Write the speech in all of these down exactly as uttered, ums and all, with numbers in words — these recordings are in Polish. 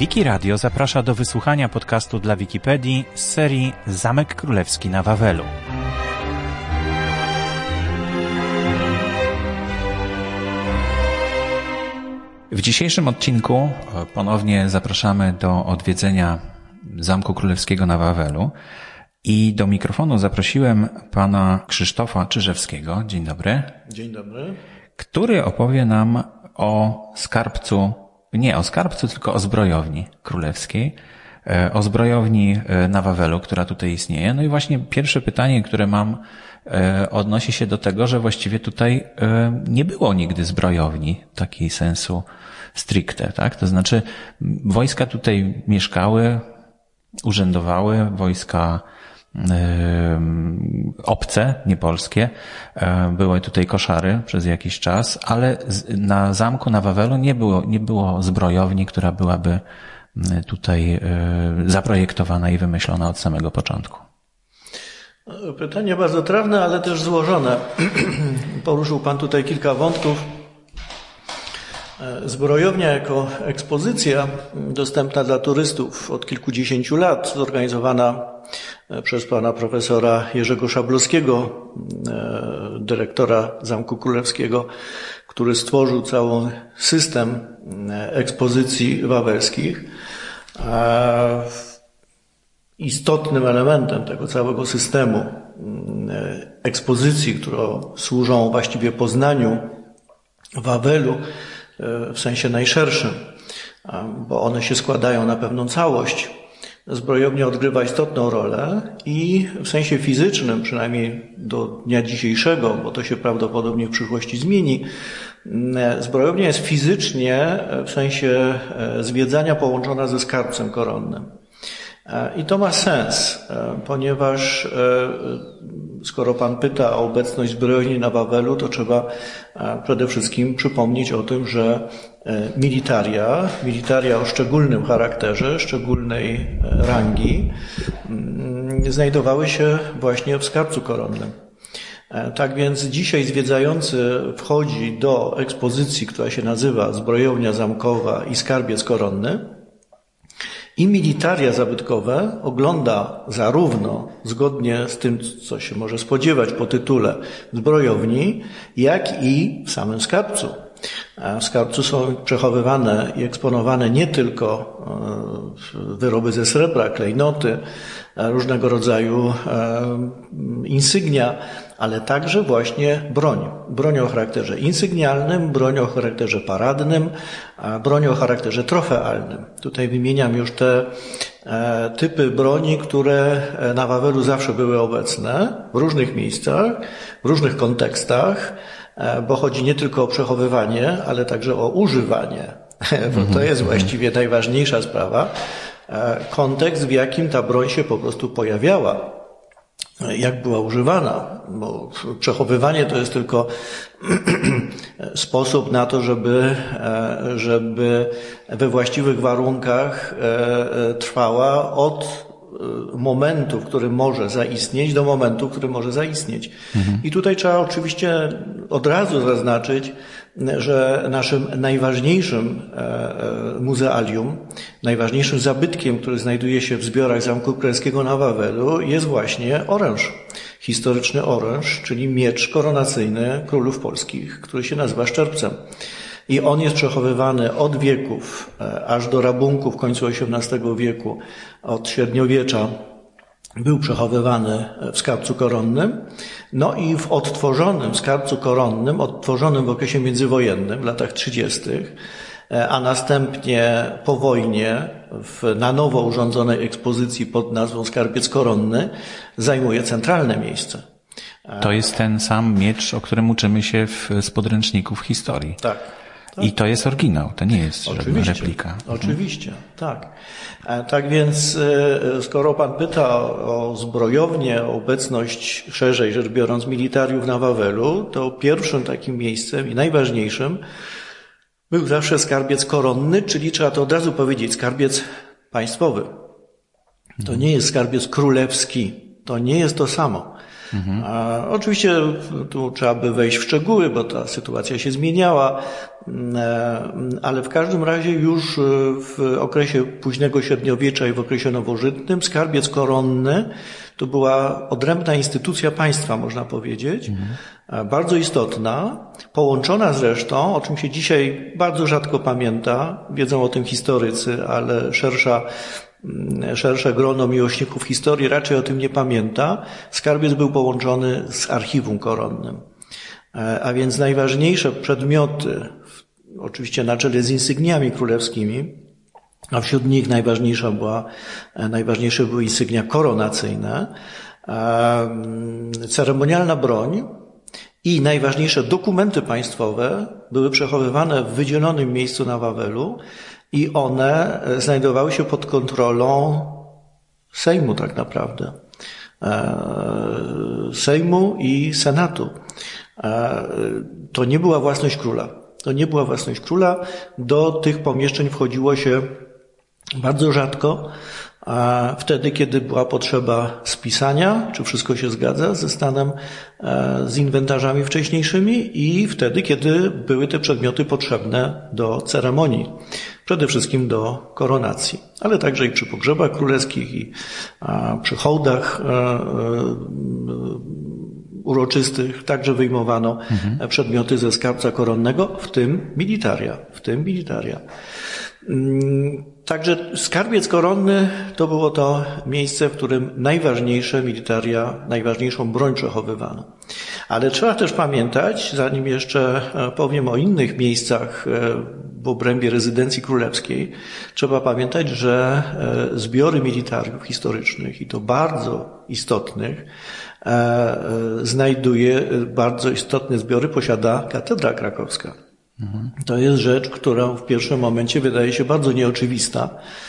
Wiki Radio zaprasza do wysłuchania podcastu dla Wikipedii z serii Zamek Królewski na Wawelu. W dzisiejszym odcinku ponownie zapraszamy do odwiedzenia Zamku Królewskiego na Wawelu i do mikrofonu zaprosiłem pana Krzysztofa Czyżewskiego. Dzień dobry. Dzień dobry. Który opowie nam o skarbcu, nie o skarbcu, tylko o zbrojowni królewskiej, o zbrojowni na Wawelu, która tutaj istnieje. No i właśnie pierwsze pytanie, które mam, odnosi się do tego, że właściwie tutaj nie było nigdy zbrojowni takiej sensu stricte, tak? To znaczy wojska tutaj mieszkały, urzędowały, wojska obce, nie polskie. Były tutaj koszary przez jakiś czas, ale na zamku na Wawelu nie było, nie było zbrojowni, która byłaby tutaj zaprojektowana i wymyślona od samego początku. Pytanie bardzo trafne, ale też złożone. Poruszył pan tutaj kilka wątków. Zbrojownia jako ekspozycja dostępna dla turystów od kilkudziesięciu lat, zorganizowana przez pana profesora Jerzego Szablowskiego, dyrektora Zamku Królewskiego, który stworzył cały system ekspozycji wawelskich. Istotnym elementem tego całego systemu ekspozycji, które służą właściwie poznaniu Wawelu w sensie najszerszym, bo one się składają na pewną całość. Zbrojownia odgrywa istotną rolę i w sensie fizycznym, przynajmniej do dnia dzisiejszego, bo to się prawdopodobnie w przyszłości zmieni, zbrojownia jest fizycznie w sensie zwiedzania połączona ze skarbcem koronnym. I to ma sens, ponieważ skoro pan pyta o obecność zbrojowni na Wawelu, to trzeba przede wszystkim przypomnieć o tym, że militaria, militaria o szczególnym charakterze, szczególnej rangi, znajdowały się właśnie w skarbcu koronnym. Tak więc dzisiaj zwiedzający wchodzi do ekspozycji, która się nazywa Zbrojownia Zamkowa i Skarbiec Koronny, i militaria zabytkowe ogląda zarówno zgodnie z tym, co się może spodziewać po tytule zbrojowni, jak i w samym skarbcu. W skarbcu są przechowywane i eksponowane nie tylko wyroby ze srebra, klejnoty, różnego rodzaju insygnia, ale także właśnie broń. Broń o charakterze insygnialnym, broń o charakterze paradnym, broń o charakterze trofealnym. Tutaj wymieniam już te typy broni, które na Wawelu zawsze były obecne w różnych miejscach, w różnych kontekstach, bo chodzi nie tylko o przechowywanie, ale także o używanie. Bo to jest właściwie najważniejsza sprawa. Kontekst, w jakim ta broń się po prostu pojawiała, jak była używana, bo przechowywanie to jest tylko sposób na to, żeby, żeby we właściwych warunkach trwała od momentu, w którym może zaistnieć, do momentu, w którym może zaistnieć. Mhm. I tutaj trzeba oczywiście od razu zaznaczyć, że naszym najważniejszym muzealium, najważniejszym zabytkiem, który znajduje się w zbiorach Zamku Królewskiego na Wawelu, jest właśnie oręż. Historyczny oręż, czyli miecz koronacyjny królów polskich, który się nazywa szczerbcem. I on jest przechowywany od wieków aż do rabunku w końcu osiemnastego wieku, od średniowiecza był przechowywany w skarbcu koronnym. No i w odtworzonym skarbcu koronnym, odtworzonym w okresie międzywojennym, w latach trzydziestych, a następnie po wojnie w, na nowo urządzonej ekspozycji pod nazwą Skarbiec Koronny, zajmuje centralne miejsce. To jest ten sam miecz, o którym uczymy się w, z podręczników historii. Tak. Tak. I to jest oryginał, to nie jest żadna replika. Oczywiście, mhm. tak. Tak więc skoro pan pyta o zbrojownię, o obecność szerzej rzecz biorąc militariów na Wawelu, to pierwszym takim miejscem i najważniejszym był zawsze skarbiec koronny, czyli trzeba to od razu powiedzieć, skarbiec państwowy. To nie jest skarbiec królewski, to nie jest to samo. Mhm. A oczywiście tu trzeba by wejść w szczegóły, bo ta sytuacja się zmieniała, ale w każdym razie już w okresie późnego średniowiecza i w okresie nowożytnym skarbiec koronny to była odrębna instytucja państwa, można powiedzieć, mhm. bardzo istotna, połączona zresztą, o czym się dzisiaj bardzo rzadko pamięta, wiedzą o tym historycy, ale szersza szersze grono miłośników historii raczej o tym nie pamięta. Skarbiec był połączony z archiwum koronnym. A więc najważniejsze przedmioty, oczywiście na czele z insygniami królewskimi, a wśród nich najważniejsza była, najważniejsze były insygnia koronacyjne, ceremonialna broń i najważniejsze dokumenty państwowe były przechowywane w wydzielonym miejscu na Wawelu, i one znajdowały się pod kontrolą Sejmu tak naprawdę. Sejmu i Senatu. To nie była własność króla. To nie była własność króla. Do tych pomieszczeń wchodziło się bardzo rzadko, a wtedy, kiedy była potrzeba spisania, czy wszystko się zgadza ze stanem, z inwentarzami wcześniejszymi i wtedy, kiedy były te przedmioty potrzebne do ceremonii. Przede wszystkim do koronacji, ale także i przy pogrzebach królewskich i a, przy hołdach e, e, uroczystych także wyjmowano mhm. przedmioty ze skarbca koronnego, w tym militaria, w tym militaria. Także skarbiec koronny to było to miejsce, w którym najważniejsze militaria, najważniejszą broń przechowywano. Ale trzeba też pamiętać, zanim jeszcze powiem o innych miejscach w obrębie rezydencji królewskiej, trzeba pamiętać, że zbiory militariów historycznych, i to bardzo istotnych, znajduje, bardzo istotne zbiory posiada katedra krakowska. Mhm. To jest rzecz, która w pierwszym momencie wydaje się bardzo nieoczywista.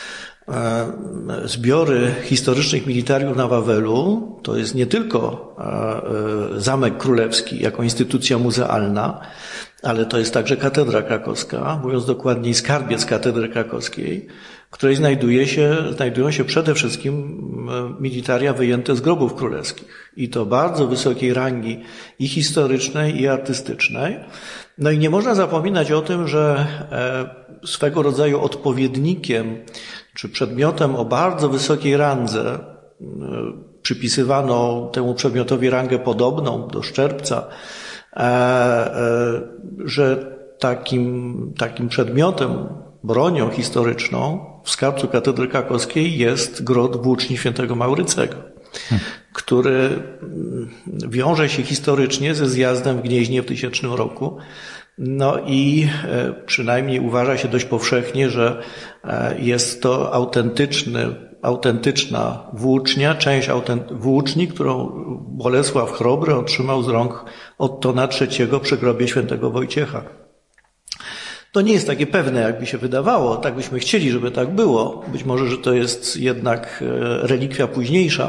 Zbiory historycznych militariów na Wawelu to jest nie tylko Zamek Królewski jako instytucja muzealna, ale to jest także katedra krakowska, mówiąc dokładniej skarbiec katedry krakowskiej, w której znajduje się, znajdują się przede wszystkim militaria wyjęte z grobów królewskich. I to bardzo wysokiej rangi i historycznej, i artystycznej. No i nie można zapominać o tym, że swego rodzaju odpowiednikiem czy przedmiotem o bardzo wysokiej randze, przypisywano temu przedmiotowi rangę podobną do szczerbca, że takim, takim przedmiotem, bronią historyczną w skarbcu katedry krakowskiej jest grot włóczni świętego Maurycego, hmm. który wiąże się historycznie ze zjazdem w Gnieźnie w tysięcznym roku. No i przynajmniej uważa się dość powszechnie, że jest to autentyczny, autentyczna włócznia, część autent- włóczni, którą Bolesław Chrobry otrzymał z rąk Ottona trzeciego przy grobie świętego Wojciecha. To nie jest takie pewne, jakby się wydawało. Tak byśmy chcieli, żeby tak było. Być może, że to jest jednak relikwia późniejsza.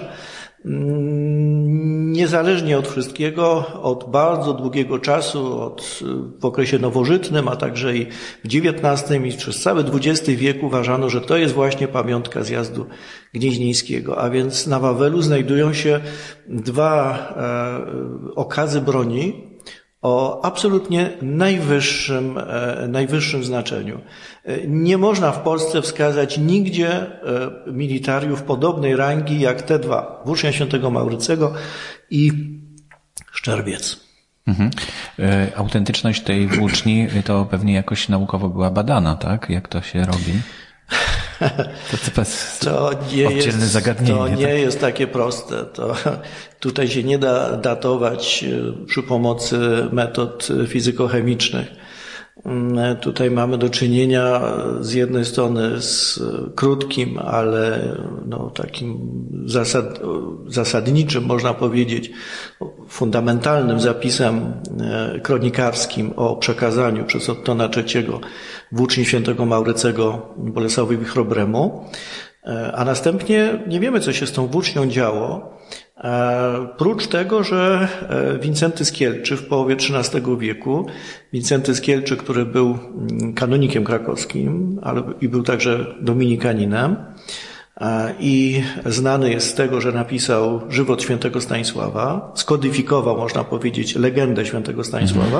Niezależnie od wszystkiego, od bardzo długiego czasu, od, w okresie nowożytnym, a także i w dziewiętnastym i przez cały dwudziesty wiek uważano, że to jest właśnie pamiątka zjazdu gnieźnieńskiego. A więc na Wawelu znajdują się dwa e, okazy broni o absolutnie najwyższym, e, najwyższym znaczeniu. Nie można w Polsce wskazać nigdzie militariów podobnej rangi jak te dwa. Włócznia świętego Maurycego i szczerbiec. Mhm. Autentyczność tej włóczni to pewnie jakoś naukowo była badana, tak? Jak to się robi? To, to, to nie jest, zagadnienie, to nie tak? jest takie proste. To tutaj się nie da datować przy pomocy metod fizykochemicznych. Tutaj mamy do czynienia z jednej strony z krótkim, ale no, takim zasad, zasadniczym, można powiedzieć, fundamentalnym zapisem kronikarskim o przekazaniu przez Ottona trzeciego włóczni świętego Maurycego Bolesławowi Chrobremu, a następnie nie wiemy, co się z tą włócznią działo. Prócz tego, że Wincenty z Kielczy w połowie trzynastego wieku, Wincenty z Kielczy, który był kanonikiem krakowskim, ale i był także dominikaninem, i znany jest z tego, że napisał żywot świętego Stanisława, skodyfikował, można powiedzieć, legendę świętego Stanisława.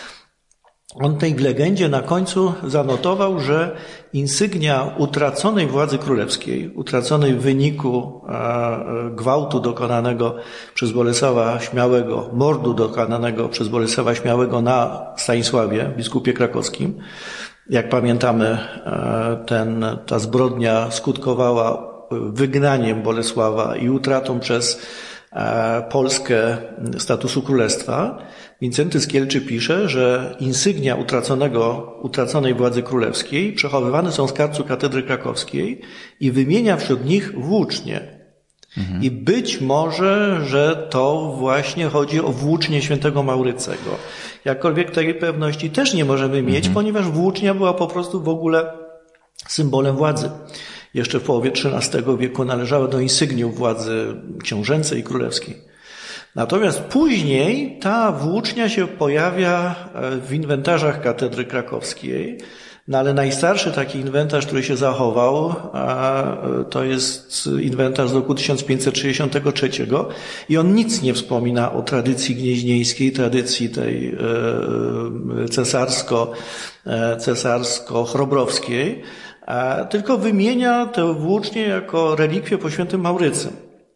On tej w legendzie na końcu zanotował, że insygnia utraconej władzy królewskiej, utraconej w wyniku gwałtu dokonanego przez Bolesława Śmiałego, mordu dokonanego przez Bolesława Śmiałego na Stanisławie, biskupie krakowskim. Jak pamiętamy, ten, ta zbrodnia skutkowała wygnaniem Bolesława i utratą przez Polskę statusu królestwa. Wincenty z Kielczy pisze, że insygnia utraconego, utraconej władzy królewskiej przechowywane są w skarbcu katedry krakowskiej i wymienia wśród nich włócznie. Mhm. I być może, że to właśnie chodzi o włócznię świętego Maurycego. Jakkolwiek tej pewności też nie możemy mieć, mhm. ponieważ włócznia była po prostu w ogóle symbolem władzy. Jeszcze w połowie trzynastego wieku należała do insygniów władzy książęcej i królewskiej. Natomiast później ta włócznia się pojawia w inwentarzach katedry krakowskiej, no ale najstarszy taki inwentarz, który się zachował, to jest inwentarz z roku tysiąc pięćset sześćdziesiątego trzeciego i on nic nie wspomina o tradycji gnieźnieńskiej, tradycji tej cesarsko, cesarsko-chrobrowskiej, tylko wymienia tę włócznię jako relikwię po świętym Maurycym.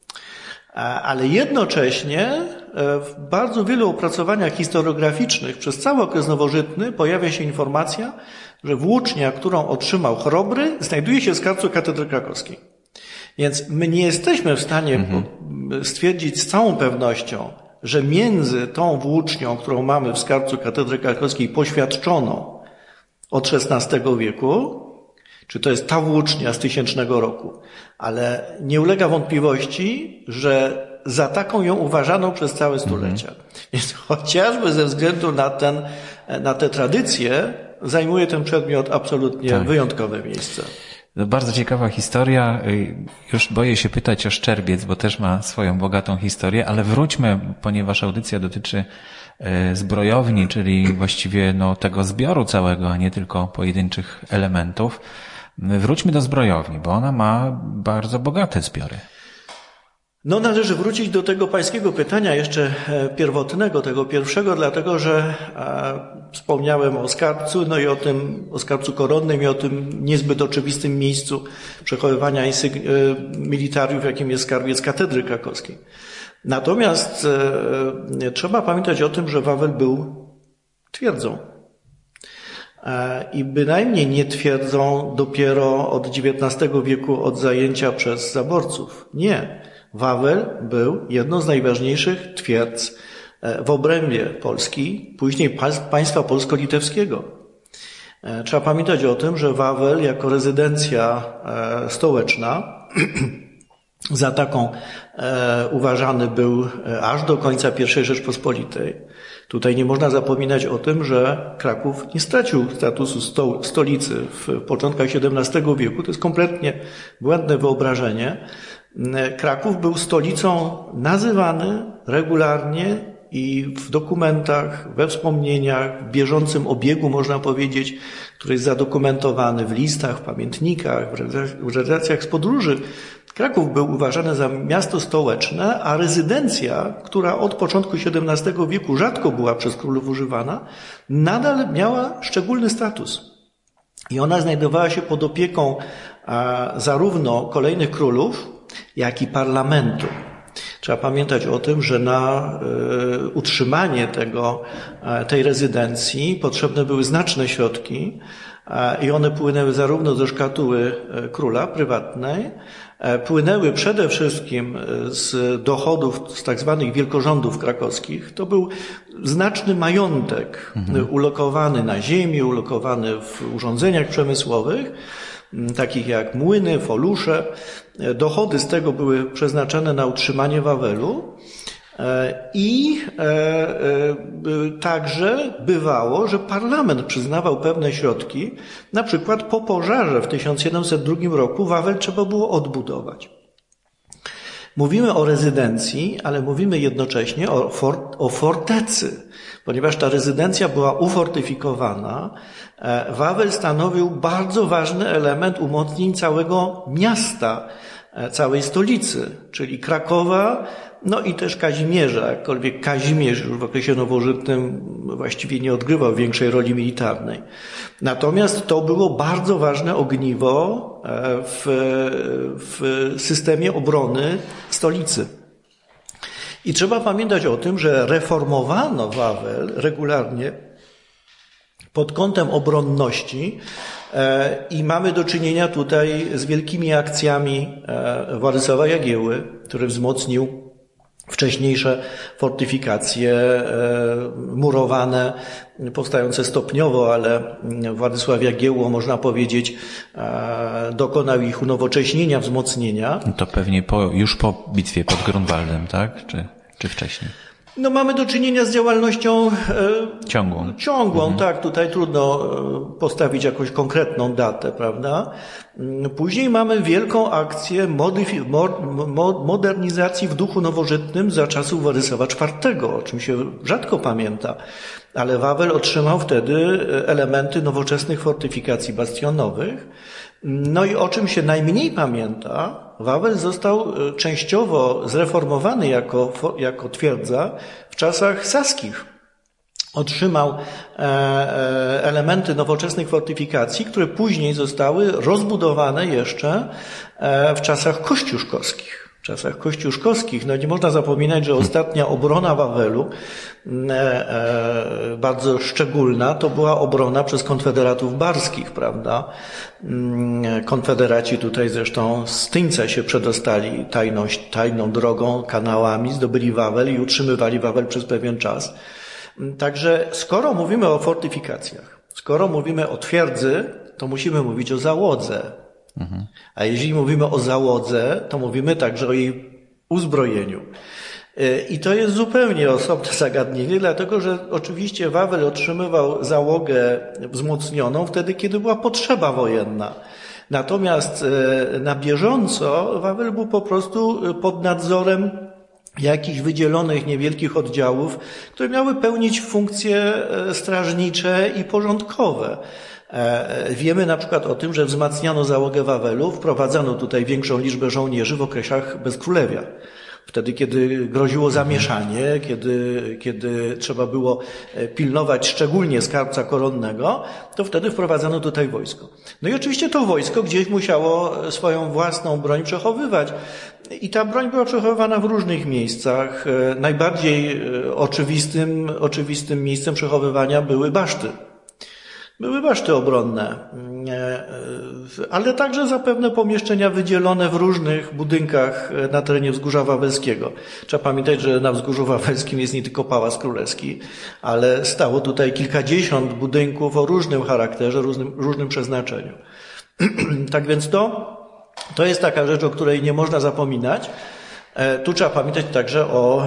Ale jednocześnie w bardzo wielu opracowaniach historiograficznych przez cały okres nowożytny pojawia się informacja, że włócznia, którą otrzymał Chrobry, znajduje się w skarbcu katedry krakowskiej. Więc my nie jesteśmy w stanie mhm. stwierdzić z całą pewnością, że między tą włócznią, którą mamy w skarbcu katedry krakowskiej poświadczoną od szesnastego wieku, czy to jest ta włócznia z tysięcznego roku, ale nie ulega wątpliwości, że za taką ją uważano przez całe stulecia. Mhm. Więc chociażby ze względu na ten, na tę tradycję zajmuje ten przedmiot absolutnie tak. wyjątkowe miejsce. To bardzo ciekawa historia. Już boję się pytać o Szczerbiec, bo też ma swoją bogatą historię, ale wróćmy, ponieważ audycja dotyczy zbrojowni, czyli właściwie no, tego zbioru całego, a nie tylko pojedynczych elementów. Wróćmy do zbrojowni, bo ona ma bardzo bogate zbiory. No należy wrócić do tego pańskiego pytania jeszcze pierwotnego, tego pierwszego, dlatego że e, wspomniałem o skarbcu, no i o tym, o skarbcu koronnym i o tym niezbyt oczywistym miejscu przechowywania insyg- e, militariów, jakim jest skarbiec katedry krakowskiej. Natomiast e, trzeba pamiętać o tym, że Wawel był twierdzą. E, I bynajmniej nie twierdzą dopiero od dziewiętnastego wieku od zajęcia przez zaborców. Nie. Wawel był jedną z najważniejszych twierdz w obrębie Polski, później państwa polsko-litewskiego. Trzeba pamiętać o tym, że Wawel jako rezydencja stołeczna za taką uważany był aż do końca pierwszej Rzeczpospolitej. Tutaj nie można zapominać o tym, że Kraków nie stracił statusu sto, stolicy w początkach siedemnastego wieku. To jest kompletnie błędne wyobrażenie. Kraków był stolicą nazywany regularnie i w dokumentach, we wspomnieniach, w bieżącym obiegu, można powiedzieć, który jest zadokumentowany w listach, w pamiętnikach, w relacjach z podróży. Kraków był uważany za miasto stołeczne, a rezydencja, która od początku siedemnastego wieku rzadko była przez królów używana, nadal miała szczególny status. I ona znajdowała się pod opieką a, zarówno kolejnych królów, jak i parlamentu. Trzeba pamiętać o tym, że na y, utrzymanie tego, y, tej rezydencji potrzebne były znaczne środki y, i one płynęły zarówno ze szkatuły y, króla prywatnej, y, płynęły przede wszystkim z dochodów z tak zwanych wielkorządów krakowskich. To był znaczny majątek mhm. ulokowany na ziemi, ulokowany w urządzeniach przemysłowych, takich jak młyny, folusze. Dochody z tego były przeznaczone na utrzymanie Wawelu i także bywało, że parlament przyznawał pewne środki. Na przykład po pożarze w tysiąc siedemset drugim roku Wawel trzeba było odbudować. Mówimy o rezydencji, ale mówimy jednocześnie o, fort, o fortecy, Ponieważ ta rezydencja była ufortyfikowana, Wawel stanowił bardzo ważny element umocnień całego miasta, całej stolicy, czyli Krakowa, no i też Kazimierza, jakkolwiek Kazimierz już w okresie nowożytnym właściwie nie odgrywał większej roli militarnej. Natomiast to było bardzo ważne ogniwo w, w systemie obrony stolicy. I trzeba pamiętać o tym, że reformowano Wawel regularnie pod kątem obronności i mamy do czynienia tutaj z wielkimi akcjami Władysława Jagieły, który wzmocnił wcześniejsze fortyfikacje murowane, powstające stopniowo, ale Władysław Jagiełło, można powiedzieć, dokonał ich unowocześnienia, wzmocnienia. To pewnie po, już po bitwie pod Grunwaldem, tak? Czy, czy wcześniej? No mamy do czynienia z działalnością e, ciągłą. Ciągłą, mhm. tak. Tutaj trudno postawić jakąś konkretną datę, prawda? Później mamy wielką akcję modyfi- mo- modernizacji w duchu nowożytnym za czasów Władysława czwartego, o czym się rzadko pamięta. Ale Wawel otrzymał wtedy elementy nowoczesnych fortyfikacji bastionowych. No i o czym się najmniej pamięta, Wawel został częściowo zreformowany jako, jako twierdza w czasach saskich. Otrzymał elementy nowoczesnych fortyfikacji, które później zostały rozbudowane jeszcze w czasach kościuszkowskich. W czasach kościuszkowskich, no nie można zapominać, że ostatnia obrona Wawelu, bardzo szczególna, to była obrona przez konfederatów barskich, prawda? Konfederaci tutaj zresztą z Tyńca się przedostali tajną, tajną drogą, kanałami, zdobyli Wawel i utrzymywali Wawel przez pewien czas. Także skoro mówimy o fortyfikacjach, skoro mówimy o twierdzy, to musimy mówić o załodze. Mhm. A jeśli mówimy o załodze, to mówimy także o jej uzbrojeniu. I to jest zupełnie osobne zagadnienie, dlatego że oczywiście Wawel otrzymywał załogę wzmocnioną wtedy, kiedy była potrzeba wojenna. Natomiast na bieżąco Wawel był po prostu pod nadzorem jakichś wydzielonych niewielkich oddziałów, które miały pełnić funkcje strażnicze i porządkowe. Wiemy na przykład o tym, że wzmacniano załogę Wawelu, wprowadzano tutaj większą liczbę żołnierzy w okresach bezkrólewia. Wtedy, kiedy groziło zamieszanie, kiedy, kiedy trzeba było pilnować szczególnie skarbca koronnego, to wtedy wprowadzano tutaj wojsko. No i oczywiście to wojsko gdzieś musiało swoją własną broń przechowywać. I ta broń była przechowywana w różnych miejscach. Najbardziej oczywistym, oczywistym miejscem przechowywania były baszty. Były baszty obronne, ale także zapewne pomieszczenia wydzielone w różnych budynkach na terenie Wzgórza Wawelskiego. Trzeba pamiętać, że na Wzgórzu Wawelskim jest nie tylko Pałac Królewski, ale stało tutaj kilkadziesiąt budynków o różnym charakterze, różnym, różnym przeznaczeniu. Tak więc to, to jest taka rzecz, o której nie można zapominać. Tu trzeba pamiętać także o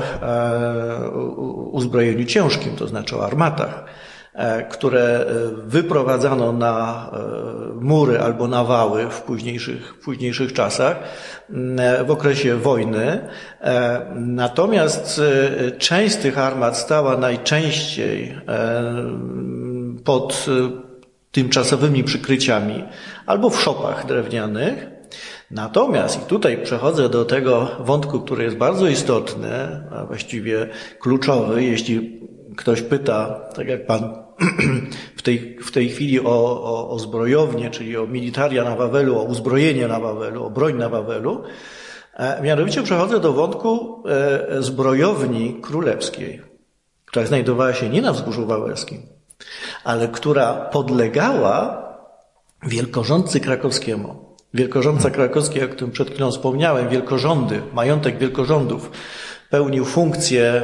uzbrojeniu ciężkim, to znaczy o armatach, które wyprowadzano na mury albo na wały w późniejszych, w późniejszych czasach, w okresie wojny. Natomiast część z tych armat stała najczęściej pod tymczasowymi przykryciami albo w szopach drewnianych. Natomiast, i tutaj przechodzę do tego wątku, który jest bardzo istotny, a właściwie kluczowy, jeśli ktoś pyta, tak jak pan w tej, w tej chwili o, o, o zbrojownię, czyli o militaria na Wawelu, o uzbrojenie na Wawelu, o broń na Wawelu, mianowicie przechodzę do wątku zbrojowni królewskiej, która znajdowała się nie na Wzgórzu Wawelskim, ale która podlegała wielkorządcy krakowskiemu. Wielkorządca krakowski, o którym przed chwilą wspomniałem, wielkorządy, majątek wielkorządów, pełnił funkcję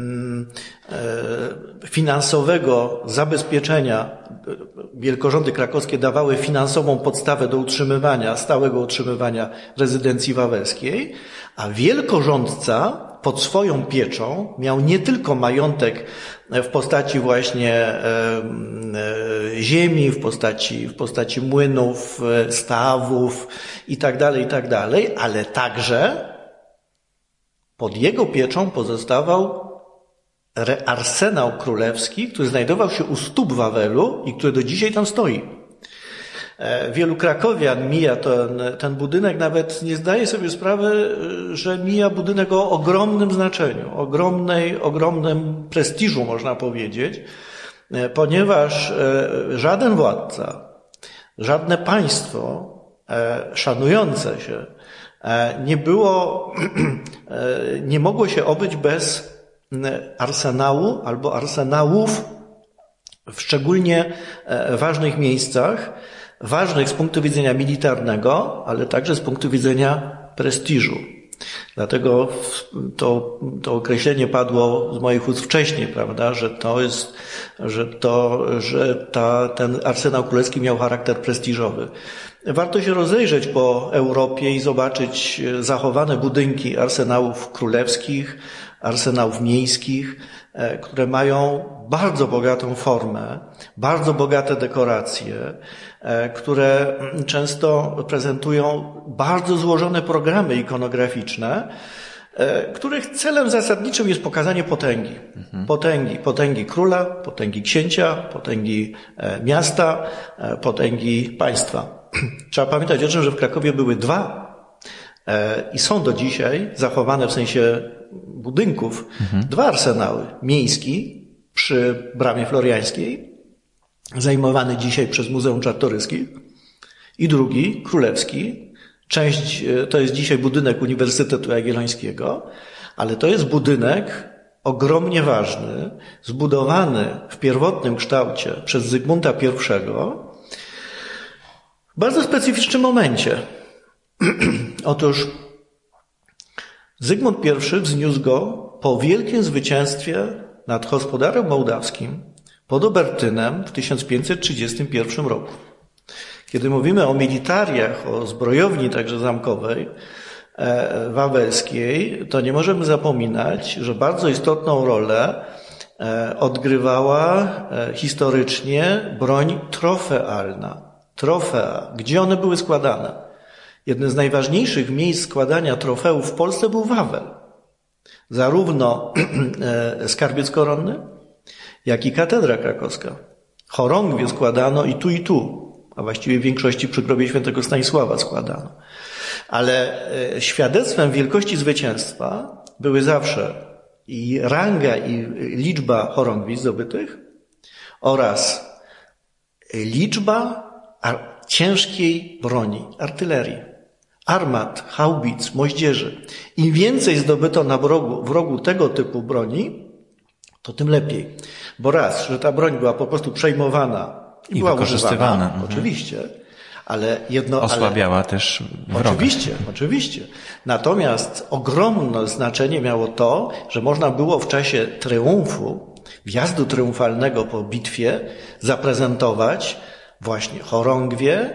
finansowego zabezpieczenia. Wielkorządy krakowskie dawały finansową podstawę do utrzymywania, stałego utrzymywania rezydencji wawelskiej, a wielkorządca pod swoją pieczą miał nie tylko majątek w postaci właśnie ziemi, w postaci, w postaci młynów, stawów i tak dalej, i tak dalej, ale także pod jego pieczą pozostawał arsenał królewski, który znajdował się u stóp Wawelu i który do dzisiaj tam stoi. Wielu krakowian mija ten, ten budynek, nawet nie zdaje sobie sprawy, że mija budynek o ogromnym znaczeniu, ogromnej, ogromnym prestiżu, można powiedzieć, ponieważ żaden władca, żadne państwo szanujące się nie było, nie mogło się obyć bez arsenału albo arsenałów w szczególnie ważnych miejscach, ważnych z punktu widzenia militarnego, ale także z punktu widzenia prestiżu. Dlatego to, to określenie padło z moich ust wcześniej, prawda, że to jest, że to, że ta, ten arsenał królewski miał charakter prestiżowy. Warto się rozejrzeć po Europie i zobaczyć zachowane budynki arsenałów królewskich, arsenałów miejskich, które mają bardzo bogatą formę, bardzo bogate dekoracje, które często prezentują bardzo złożone programy ikonograficzne, których celem zasadniczym jest pokazanie potęgi. Mhm. Potęgi, potęgi króla, potęgi księcia, potęgi miasta, potęgi państwa. Trzeba pamiętać o tym, że w Krakowie były dwa i są do dzisiaj zachowane w sensie budynków mhm. dwa arsenały. Miejski przy Bramie Floriańskiej, zajmowany dzisiaj przez Muzeum Czartoryskich, i drugi, królewski. Część, to jest dzisiaj budynek Uniwersytetu Jagiellońskiego, ale to jest budynek ogromnie ważny, zbudowany w pierwotnym kształcie przez Zygmunta pierwszego w bardzo specyficznym momencie. Otóż Zygmunt pierwszy wzniósł go po wielkim zwycięstwie nad gospodarem mołdawskim pod Obertynem w tysiąc pięćset trzydziestym pierwszym roku. Kiedy mówimy o militariach, o zbrojowni także zamkowej e, wawelskiej, to nie możemy zapominać, że bardzo istotną rolę e, odgrywała e, historycznie broń trofealna. Trofea. Gdzie one były składane? Jednym z najważniejszych miejsc składania trofeów w Polsce był Wawel. Zarówno e, skarbiec koronny, jak i katedra krakowska. Chorągwie składano i tu, i tu. A właściwie w większości przy grobie świętego Stanisława składano. Ale świadectwem wielkości zwycięstwa były zawsze i ranga, i liczba chorągwi zdobytych oraz liczba ciężkiej broni, artylerii, armat, haubic, moździerzy. Im więcej zdobyto na wrogu, wrogu tego typu broni, to tym lepiej. Bo raz, że ta broń była po prostu przejmowana i, I była wykorzystywana, mhm. oczywiście, ale jedno... Osłabiała ale, też wroga. Oczywiście, oczywiście. Natomiast ogromne znaczenie miało to, że można było w czasie triumfu, wjazdu triumfalnego po bitwie zaprezentować właśnie chorągwie,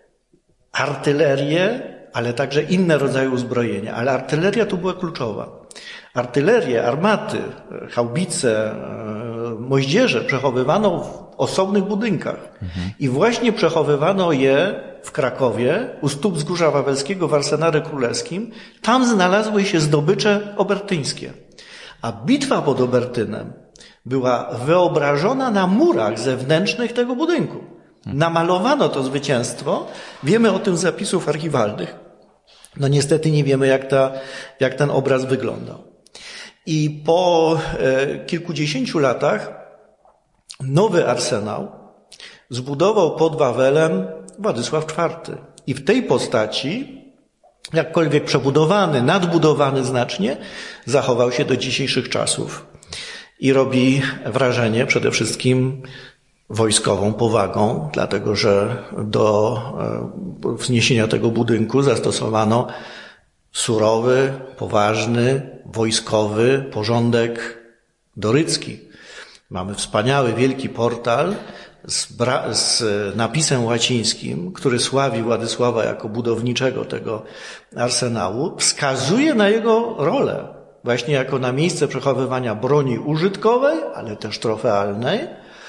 artylerię, ale także inne rodzaje uzbrojenia. Ale artyleria tu była kluczowa. Artylerię, armaty, haubice, moździerze przechowywano w osobnych budynkach. Mhm. I właśnie przechowywano je w Krakowie, u stóp Wzgórza Wawelskiego w Arsenale Królewskim. Tam znalazły się zdobycze obertyńskie. A bitwa pod Obertynem była wyobrażona na murach zewnętrznych tego budynku. Namalowano to zwycięstwo. Wiemy o tym z zapisów archiwalnych. No niestety nie wiemy, jak, ta, jak ten obraz wyglądał. I po e, kilkudziesięciu latach nowy arsenał zbudował pod Wawelem Władysław czwarty. I w tej postaci, jakkolwiek przebudowany, nadbudowany znacznie, zachował się do dzisiejszych czasów. I robi wrażenie przede wszystkim wojskową powagą, dlatego że do wzniesienia tego budynku zastosowano surowy, poważny, wojskowy porządek dorycki. Mamy wspaniały, wielki portal z, bra- z napisem łacińskim, który sławi Władysława jako budowniczego tego arsenału, wskazuje na jego rolę, właśnie jako na miejsce przechowywania broni użytkowej, ale też trofealnej.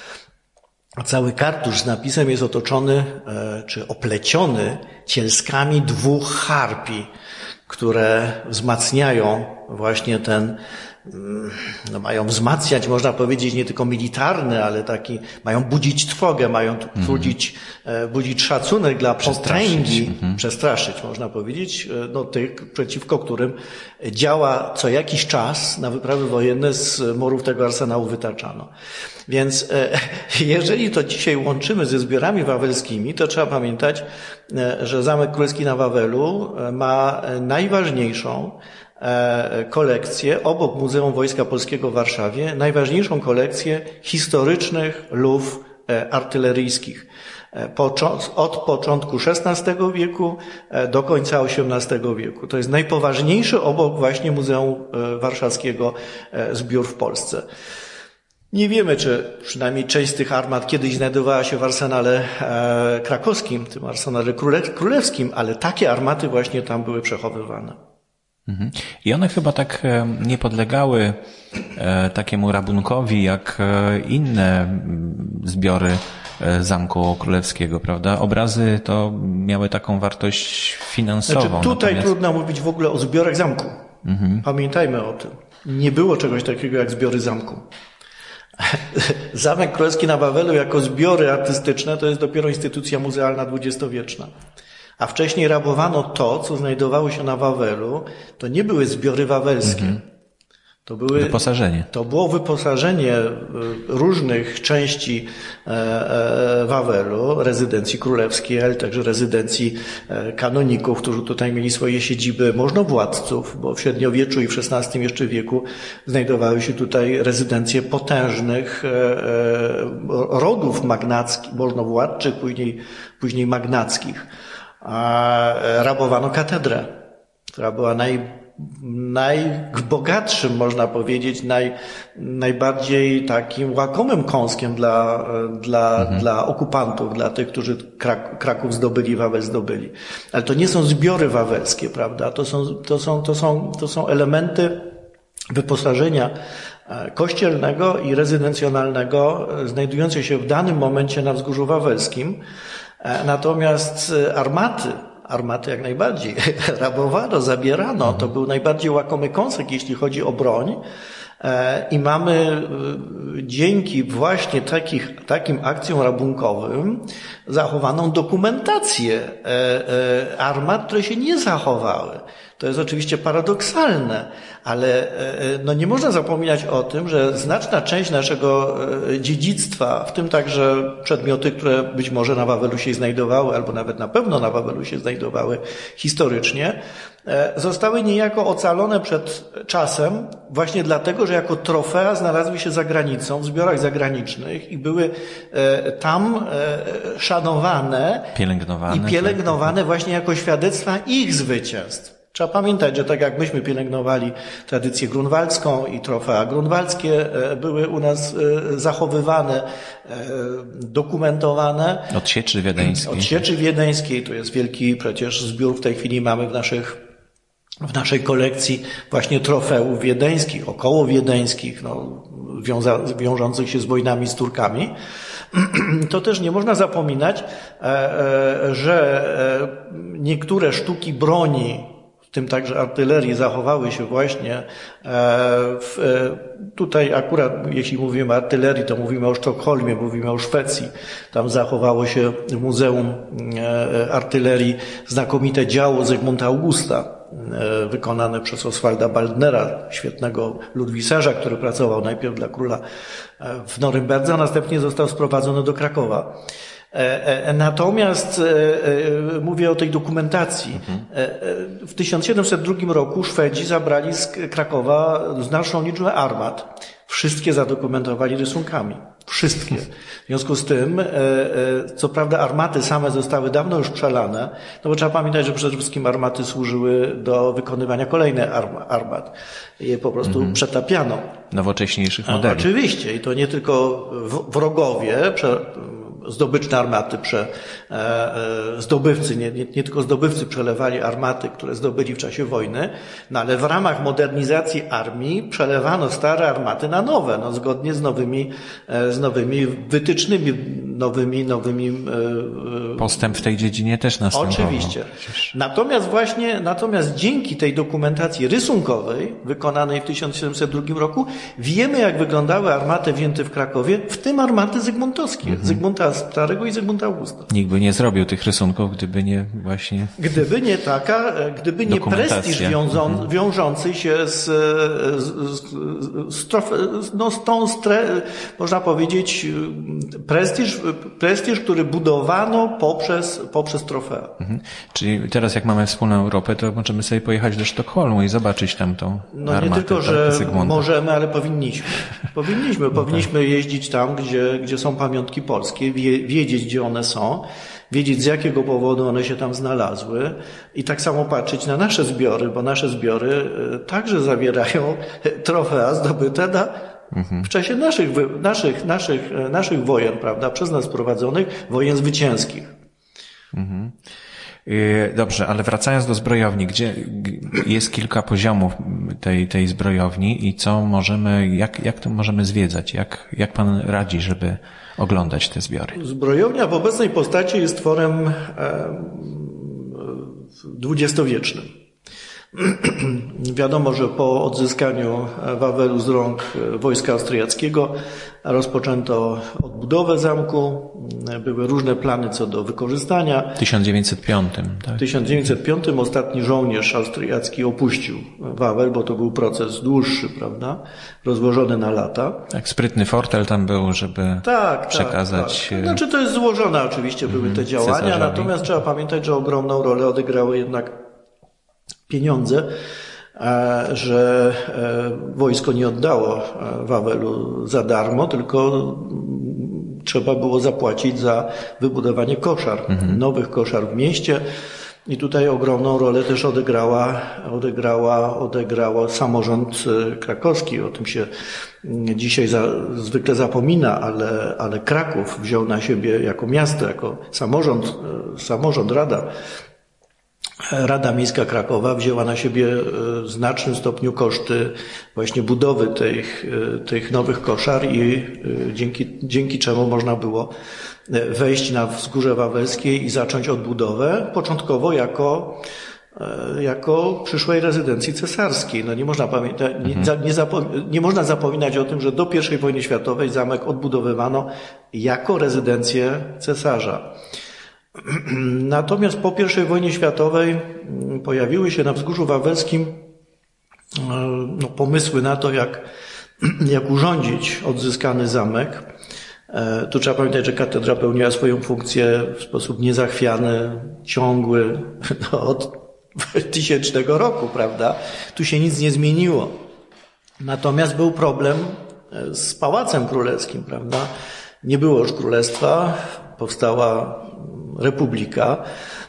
Cały kartusz z napisem jest otoczony, czy opleciony cielskami dwóch harpii, które wzmacniają właśnie ten, no mają wzmacniać, można powiedzieć, nie tylko militarny, ale taki, mają budzić trwogę, mają budzić, mm. budzić szacunek dla potęgi, mm. przestraszyć, można powiedzieć, no tych, przeciwko którym działa co jakiś czas na wyprawy wojenne z murów tego arsenału wytaczano. Więc jeżeli to dzisiaj łączymy ze zbiorami wawelskimi, to trzeba pamiętać, że Zamek Królewski na Wawelu ma najważniejszą kolekcję, obok Muzeum Wojska Polskiego w Warszawie, najważniejszą kolekcję historycznych luf artyleryjskich. Od początku szesnastego wieku do końca osiemnastego wieku. To jest najpoważniejszy obok właśnie Muzeum Warszawskiego zbiór w Polsce. Nie wiemy, czy przynajmniej część z tych armat kiedyś znajdowała się w arsenale krakowskim, tym arsenale królewskim, ale takie armaty właśnie tam były przechowywane. I one chyba tak nie podlegały takiemu rabunkowi jak inne zbiory Zamku Królewskiego, prawda? Obrazy to miały taką wartość finansową. Znaczy, tutaj natomiast... trudno mówić w ogóle o zbiorach zamku. Mhm. Pamiętajmy o tym. Nie było czegoś takiego jak zbiory zamku. Zamek Królewski na Wawelu jako zbiory artystyczne to jest dopiero instytucja muzealna dwudziestowieczna. A wcześniej rabowano to, co znajdowało się na Wawelu. To nie były zbiory wawelskie. Mhm. To były, wyposażenie. To było wyposażenie różnych części Wawelu, rezydencji królewskiej, ale także rezydencji kanoników, którzy tutaj mieli swoje siedziby, możnowładców, bo w średniowieczu i w szesnastym jeszcze wieku znajdowały się tutaj rezydencje potężnych rodów magnackich, możnowładczych, później, później magnackich. Rabowano katedrę, która była naj najbogatszym, można powiedzieć, naj, najbardziej takim łakomym kąskiem dla, dla, mhm. dla okupantów, dla tych, którzy Krak, Kraków zdobyli, Wawel zdobyli. Ale to nie są zbiory wawelskie, prawda? To są, to są, to są, to są elementy wyposażenia kościelnego i rezydencjonalnego znajdujące się w danym momencie na Wzgórzu Wawelskim. Natomiast armaty, Armaty jak najbardziej rabowano, zabierano. To był najbardziej łakomy kąsek, jeśli chodzi o broń. I mamy dzięki właśnie takich, takim akcjom rabunkowym zachowaną dokumentację armat, które się nie zachowały. To jest oczywiście paradoksalne, ale no nie można zapominać o tym, że znaczna część naszego dziedzictwa, w tym także przedmioty, które być może na Wawelu się znajdowały, albo nawet na pewno na Wawelu się znajdowały historycznie, zostały niejako ocalone przed czasem właśnie dlatego, że jako trofea znalazły się za granicą, w zbiorach zagranicznych i były tam szanowane pielęgnowane, i pielęgnowane właśnie jako świadectwa ich zwycięstw. Trzeba pamiętać, że tak jak myśmy pielęgnowali tradycję grunwaldzką i trofea grunwaldzkie były u nas zachowywane, dokumentowane. Od Sieczy Wiedeńskiej. Od Sieczy Wiedeńskiej, to jest wielki przecież zbiór, w tej chwili mamy w naszych w naszej kolekcji właśnie trofeów wiedeńskich, około wiedeńskich, no, wiąza, wiążących się z wojnami z Turkami. To też nie można zapominać, że niektóre sztuki broni, w tym także artylerii, zachowały się właśnie w, tutaj akurat, jeśli mówimy o artylerii, to mówimy o Sztokholmie, mówimy o Szwecji. Tam zachowało się w Muzeum Artylerii znakomite działo Zygmunta Augusta, wykonane przez Oswalda Baldnera, świetnego ludwisarza, który pracował najpierw dla króla w Norymberdze, a następnie został sprowadzony do Krakowa. Natomiast mówię o tej dokumentacji. W tysiąc siedemset drugim roku Szwedzi zabrali z Krakowa znaczną liczbę armat. Wszystkie zadokumentowali rysunkami. Wszystkie. W związku z tym, co prawda armaty same zostały dawno już przelane, no bo trzeba pamiętać, że przede wszystkim armaty służyły do wykonywania kolejnych armat. Je po prostu mhm. przetapiano. Nowocześniejszych modeli. No, oczywiście. I to nie tylko wrogowie, zdobyczne armaty, prze, e, zdobywcy, nie, nie, nie tylko zdobywcy przelewali armaty, które zdobyli w czasie wojny, no ale w ramach modernizacji armii przelewano stare armaty na nowe, no zgodnie z nowymi, e, z nowymi wytycznymi nowymi, nowymi... Postęp w tej dziedzinie też następował. Oczywiście. Natomiast właśnie, natomiast dzięki tej dokumentacji rysunkowej, wykonanej w tysiąc siedemset drugim roku, wiemy, jak wyglądały armaty wzięte w Krakowie, w tym armaty zygmuntowskie, mhm. Zygmunta Starego i Zygmunta Augusta. Nikt by nie zrobił tych rysunków, gdyby nie właśnie... Gdyby nie taka, gdyby nie prestiż wiążą, mhm. wiążący się z, z, z, z, no, z tą, stre, można powiedzieć, prestiż, prestiż, który budowano poprzez, poprzez trofea. Mhm. Czyli teraz jak mamy wspólną Europę, to możemy sobie pojechać do Sztokholmu i zobaczyć tam tą No armatę, nie tylko, że Zygmunta. możemy, ale powinniśmy. Powinniśmy, powinniśmy jeździć tam, gdzie, gdzie są pamiątki polskie, wie, wiedzieć, gdzie one są, wiedzieć, z jakiego powodu one się tam znalazły i tak samo patrzeć na nasze zbiory, bo nasze zbiory także zawierają trofea zdobyte na, mhm. w czasie naszych, naszych, naszych, naszych wojen, prawda, przez nas prowadzonych, wojen zwycięskich. Mhm. Dobrze, ale wracając do zbrojowni, gdzie jest kilka poziomów tej, tej zbrojowni i co możemy, jak, jak to możemy zwiedzać? Jak, jak pan radzi, żeby oglądać te zbiory? Zbrojownia w obecnej postaci jest tworem dwudziestowiecznym. Wiadomo, że po odzyskaniu Wawelu z rąk wojska austriackiego rozpoczęto odbudowę zamku. Były różne plany co do wykorzystania. W tysiąc dziewięćset piątym, tak? W tysiąc dziewięćset piątym ostatni żołnierz austriacki opuścił Wawel, bo to był proces dłuższy, prawda? Rozłożony na lata. Tak, sprytny fortel tam był, żeby tak, przekazać... Tak, tak. Znaczy to jest złożone oczywiście były te działania, Cesarzowi. Natomiast trzeba pamiętać, że ogromną rolę odegrały jednak pieniądze, że wojsko nie oddało Wawelu za darmo, tylko trzeba było zapłacić za wybudowanie koszar, mhm. nowych koszar w mieście. I tutaj ogromną rolę też odegrała, odegrała, odegrała samorząd krakowski. O tym się dzisiaj za, zwykle zapomina, ale, ale Kraków wziął na siebie jako miasto, jako samorząd, samorząd, rada. Rada Miejska Krakowa wzięła na siebie w znacznym stopniu koszty właśnie budowy tych, tych nowych koszar i dzięki, dzięki czemu można było wejść na Wzgórze Wawelskie i zacząć odbudowę, początkowo jako, jako przyszłej rezydencji cesarskiej. No nie można pamiętać, nie, nie, zapo- nie można zapominać o tym, że do pierwszej wojny światowej zamek odbudowywano jako rezydencję cesarza. Natomiast po pierwszej wojnie światowej pojawiły się na Wzgórzu Wawelskim no, pomysły na to, jak, jak urządzić odzyskany zamek. Tu trzeba pamiętać, że katedra pełniła swoją funkcję w sposób niezachwiany, ciągły no, od tysięcznego roku, prawda? Tu się nic nie zmieniło. Natomiast był problem z Pałacem Królewskim, prawda? Nie było już królestwa, powstała republika.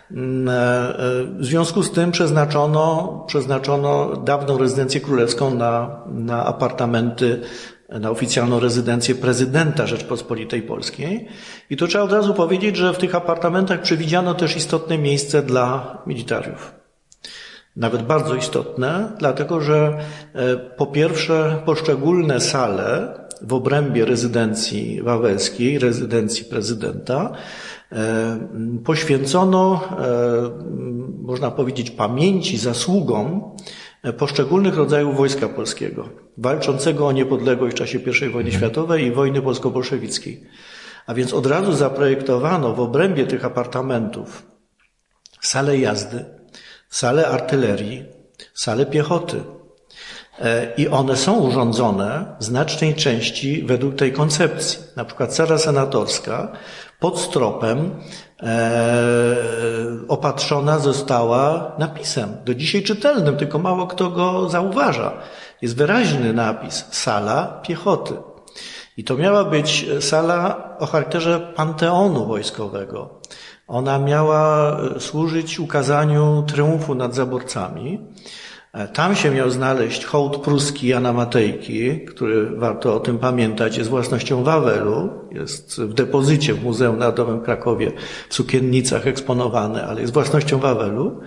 W związku z tym przeznaczono, przeznaczono dawną rezydencję królewską na, na apartamenty, na oficjalną rezydencję prezydenta Rzeczpospolitej Polskiej. I to trzeba od razu powiedzieć, że w tych apartamentach przewidziano też istotne miejsce dla militariów. Nawet bardzo istotne, dlatego że po pierwsze poszczególne sale w obrębie rezydencji wawelskiej, rezydencji prezydenta, poświęcono, można powiedzieć, pamięci, zasługom poszczególnych rodzajów wojska polskiego, walczącego o niepodległość w czasie pierwszej wojny światowej i wojny polsko-bolszewickiej. A więc od razu zaprojektowano w obrębie tych apartamentów salę jazdy, salę artylerii, salę piechoty. I one są urządzone w znacznej części według tej koncepcji. Na przykład sala senatorska pod stropem e, opatrzona została napisem, do dzisiaj czytelnym, tylko mało kto go zauważa. Jest wyraźny napis, sala piechoty. I to miała być sala o charakterze panteonu wojskowego. Ona miała służyć ukazaniu triumfu nad zaborcami. Tam się miał znaleźć hołd pruski Jana Matejki, który, warto o tym pamiętać, jest własnością Wawelu, jest w depozycie w Muzeum Narodowym w Krakowie, w Sukiennicach eksponowany, ale jest własnością Wawelu.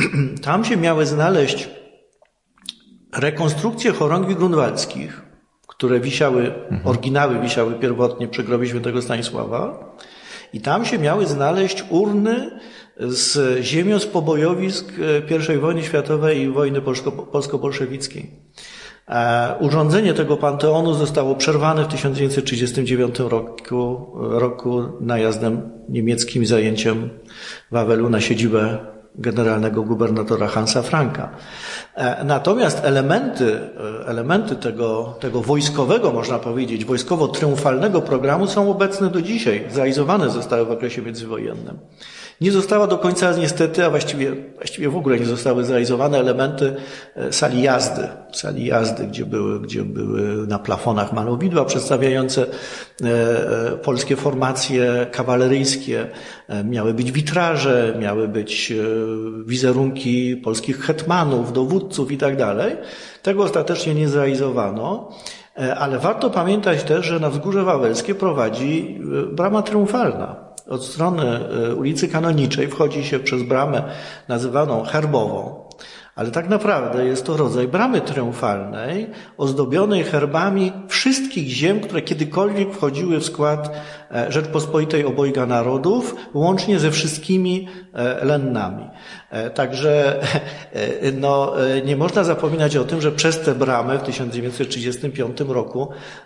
Tam się miały znaleźć rekonstrukcje chorągwi grunwaldzkich, które wisiały, oryginały wisiały pierwotnie przy grobie świętego Stanisława. I tam się miały znaleźć urny z ziemią z pobojowisk pierwszej wojny światowej i wojny polsko-bolszewickiej. Urządzenie tego panteonu zostało przerwane w tysiąc dziewięćset trzydziestym dziewiątym roku, roku najazdem niemieckim, zajęciem Wawelu na siedzibę generalnego gubernatora Hansa Franka. Natomiast elementy, elementy tego, tego wojskowego, można powiedzieć, wojskowo-triumfalnego programu są obecne do dzisiaj. Zrealizowane zostały w okresie międzywojennym. Nie została do końca niestety, a właściwie, właściwie w ogóle nie zostały zrealizowane elementy sali jazdy. Sali jazdy, gdzie były, gdzie były na plafonach malowidła przedstawiające polskie formacje kawaleryjskie. Miały być witraże, miały być wizerunki polskich hetmanów, dowódców i tak dalej. Tego ostatecznie nie zrealizowano. Ale warto pamiętać też, że na Wzgórze Wawelskie prowadzi brama triumfalna. Od strony ulicy Kanoniczej wchodzi się przez bramę nazywaną herbową, ale tak naprawdę jest to rodzaj bramy triumfalnej ozdobionej herbami wszystkich ziem, które kiedykolwiek wchodziły w skład Rzeczpospolitej Obojga Narodów, łącznie ze wszystkimi lennami. Także no, nie można zapominać o tym, że przez tę bramę w tysiąc dziewięćset trzydziestym piątym roku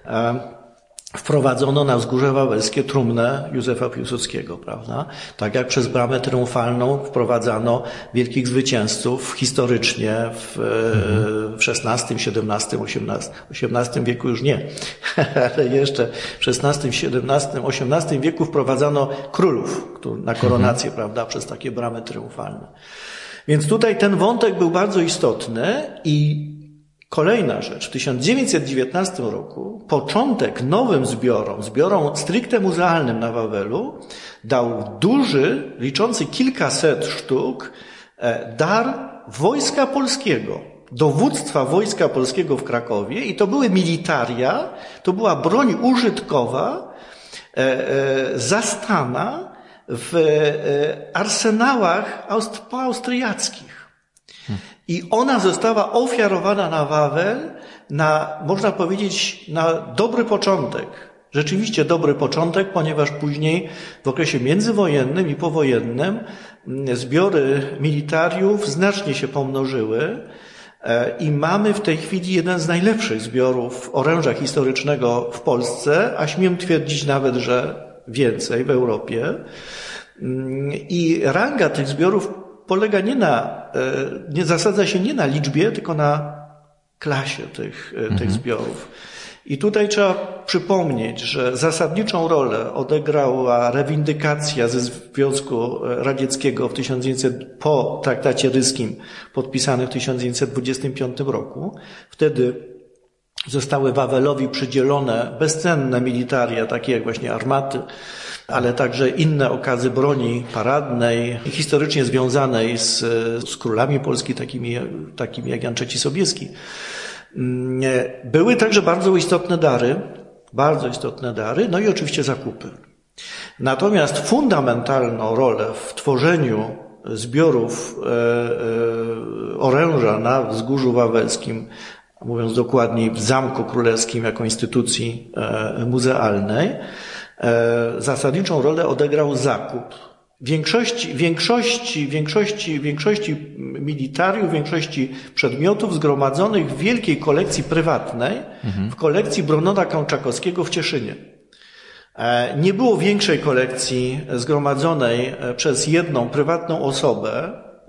wprowadzono na Wzgórze Wawelskie trumnę Józefa Piłsudskiego, prawda? Tak jak przez bramę triumfalną wprowadzano wielkich zwycięzców historycznie w, mhm. w szesnastym, siedemnastym, osiemnastym, osiemnastym wieku już nie, ale jeszcze w szesnastym, siedemnastym, osiemnastym wieku wprowadzano królów na koronację, mhm. prawda? Przez takie bramy triumfalne. Więc tutaj ten wątek był bardzo istotny i kolejna rzecz. W tysiąc dziewięćset dziewiętnastym roku początek nowym zbiorom, zbiorom stricte muzealnym na Wawelu, dał duży, liczący kilkaset sztuk, dar Wojska Polskiego, dowództwa Wojska Polskiego w Krakowie i to były militaria, to była broń użytkowa, zastana w arsenałach austriackich. I ona została ofiarowana na Wawel na, można powiedzieć, na dobry początek. Rzeczywiście dobry początek, ponieważ później w okresie międzywojennym i powojennym zbiory militariów znacznie się pomnożyły i mamy w tej chwili jeden z najlepszych zbiorów oręża historycznego w Polsce, a śmiem twierdzić nawet, że więcej w Europie. I ranga tych zbiorów polega nie na, nie zasadza się nie na liczbie, tylko na klasie tych, mhm. tych zbiorów. I tutaj trzeba przypomnieć, że zasadniczą rolę odegrała rewindykacja ze Związku Radzieckiego w tysiąc dziewięćset, po traktacie ryskim podpisanym w tysiąc dziewięćset dwudziestym piątym roku. Wtedy zostały Wawelowi przydzielone bezcenne militaria, takie jak właśnie armaty, ale także inne okazy broni paradnej, historycznie związanej z, z królami Polski, takimi, takimi jak Jan trzeci Sobieski. Były także bardzo istotne dary, bardzo istotne dary, no i oczywiście zakupy. Natomiast fundamentalną rolę w tworzeniu zbiorów e, e, oręża na Wzgórzu Wawelskim, mówiąc dokładniej w Zamku Królewskim jako instytucji e, muzealnej, e, zasadniczą rolę odegrał zakup. Większości, większości, większości, większości militariów, większości przedmiotów zgromadzonych w wielkiej kolekcji prywatnej, mhm. w kolekcji Brunona Kończakowskiego w Cieszynie. Nie było większej kolekcji zgromadzonej przez jedną prywatną osobę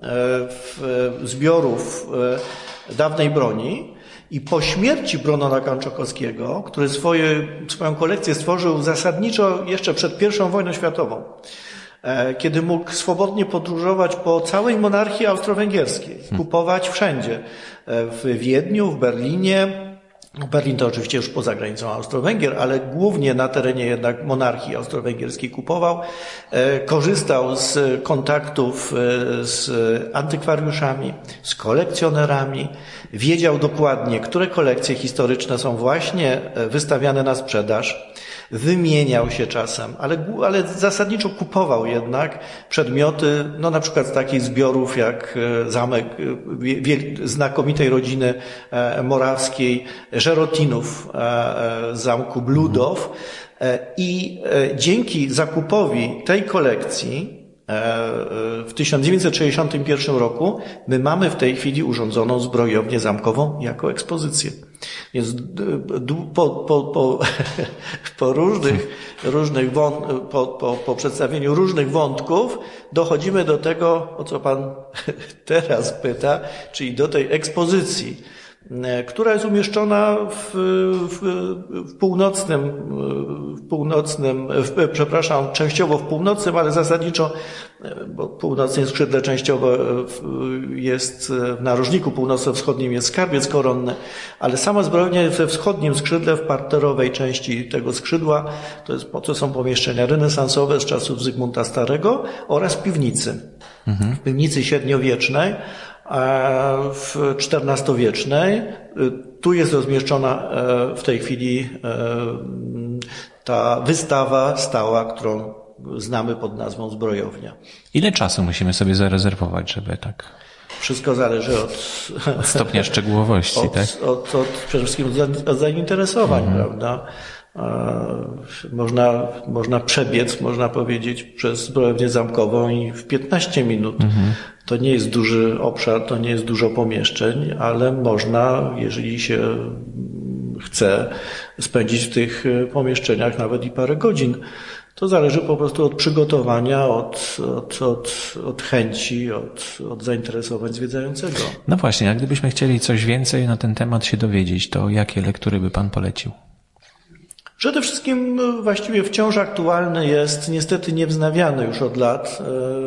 zbiorów dawnej broni i po śmierci Brunona Kończakowskiego, który swoje, swoją kolekcję stworzył zasadniczo jeszcze przed pierwszą wojną światową, kiedy mógł swobodnie podróżować po całej monarchii austro-węgierskiej, kupować wszędzie, w Wiedniu, w Berlinie. Berlin to oczywiście już poza granicą Austro-Węgier, ale głównie na terenie jednak monarchii austro-węgierskiej kupował. Korzystał z kontaktów z antykwariuszami, z kolekcjonerami. Wiedział dokładnie, które kolekcje historyczne są właśnie wystawiane na sprzedaż. wymieniał się czasem, ale, ale zasadniczo kupował jednak przedmioty, no na przykład z takich zbiorów jak zamek znakomitej rodziny morawskiej, Żerotinów z zamku Bludow. I dzięki zakupowi tej kolekcji w tysiąc dziewięćset sześćdziesiątym pierwszym roku my mamy w tej chwili urządzoną zbrojownię zamkową jako ekspozycję. Więc po, po, po, po różnych, różnych wąt, po, po, po przedstawieniu różnych wątków dochodzimy do tego, o co Pan teraz pyta, czyli do tej ekspozycji, która jest umieszczona w, w, w północnym, w północnym, w, przepraszam, częściowo w północnym, ale zasadniczo, bo północne skrzydle częściowo jest w narożniku północno-wschodnim jest skarbiec koronny, ale sama zbrojownia jest we wschodnim skrzydle, w parterowej części tego skrzydła, to, jest, to są pomieszczenia renesansowe z czasów Zygmunta Starego oraz piwnicy. Mhm. W piwnicy średniowiecznej, w czternastowiecznej. Tu jest rozmieszczona w tej chwili ta wystawa stała, którą znamy pod nazwą zbrojownia. Ile czasu musimy sobie zarezerwować, żeby tak... Wszystko zależy od... Od stopnia szczegółowości, od, tak? Od, od, przede wszystkim od zainteresowań, mhm. prawda? Można, można przebiec, można powiedzieć, przez zbrojownię zamkową i w piętnaście minut. Mhm. To nie jest duży obszar, to nie jest dużo pomieszczeń, ale można, jeżeli się chce, spędzić w tych pomieszczeniach nawet i parę godzin. To zależy po prostu od przygotowania, od, od, od, od chęci, od, od zainteresowań zwiedzającego. No właśnie, a gdybyśmy chcieli coś więcej na ten temat się dowiedzieć, to jakie lektury by Pan polecił? Przede wszystkim właściwie wciąż aktualny jest, niestety niewznawiany już od lat,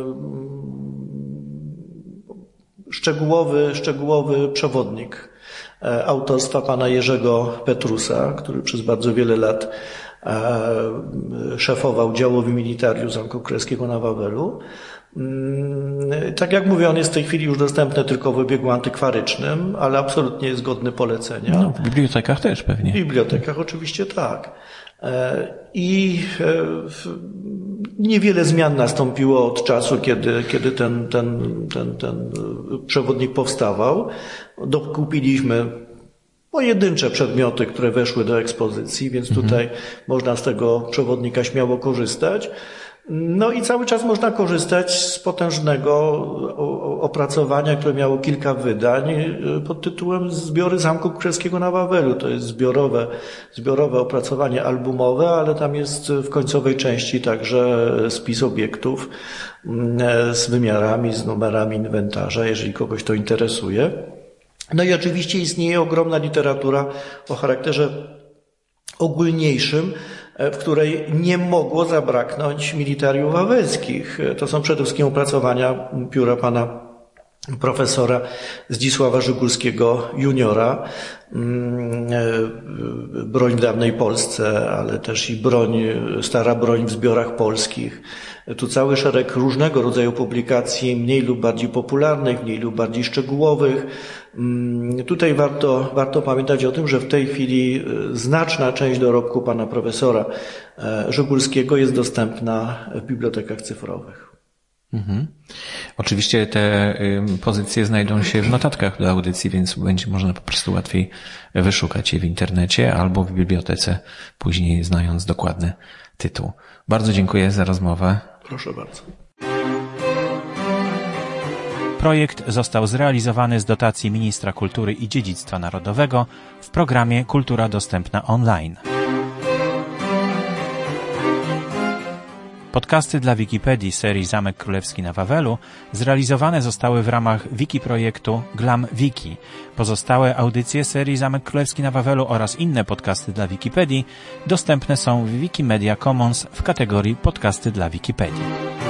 szczegółowy, szczegółowy przewodnik autorstwa pana Jerzego Petrusa, który przez bardzo wiele lat szefował działowi militarium Zamku Królewskiego na Wawelu. Tak jak mówię, on jest w tej chwili już dostępny tylko w obiegu antykwarycznym, ale absolutnie jest godny polecenia. No, w bibliotekach też pewnie. W bibliotekach oczywiście tak. I niewiele zmian nastąpiło od czasu, kiedy, kiedy ten, ten, ten, ten przewodnik powstawał. Dokupiliśmy pojedyncze przedmioty, które weszły do ekspozycji, więc tutaj mhm. można z tego przewodnika śmiało korzystać. No i cały czas można korzystać z potężnego opracowania, które miało kilka wydań pod tytułem Zbiory Zamku Królewskiego na Wawelu. To jest zbiorowe, zbiorowe opracowanie albumowe, ale tam jest w końcowej części także spis obiektów z wymiarami, z numerami inwentarza, jeżeli kogoś to interesuje. No i oczywiście istnieje ogromna literatura o charakterze ogólniejszym, w której nie mogło zabraknąć militariów wawelskich. To są przede wszystkim opracowania pióra pana profesora Zdzisława Żygulskiego juniora, broń w dawnej Polsce, ale też i broń, stara broń w zbiorach polskich. Tu cały szereg różnego rodzaju publikacji, mniej lub bardziej popularnych, mniej lub bardziej szczegółowych. Tutaj warto, warto pamiętać o tym, że w tej chwili znaczna część dorobku pana profesora Żygulskiego jest dostępna w bibliotekach cyfrowych. Mhm. Oczywiście te y, pozycje znajdą się w notatkach do audycji, więc będzie można po prostu łatwiej wyszukać je w internecie albo w bibliotece, później znając dokładny tytuł. Bardzo dziękuję za rozmowę. Proszę bardzo. Projekt został zrealizowany z dotacji Ministra Kultury i Dziedzictwa Narodowego w programie Kultura Dostępna Online. Podcasty dla Wikipedii serii Zamek Królewski na Wawelu zrealizowane zostały w ramach Wikiprojektu Glam Wiki. Pozostałe audycje serii Zamek Królewski na Wawelu oraz inne podcasty dla Wikipedii dostępne są w Wikimedia Commons w kategorii Podcasty dla Wikipedii.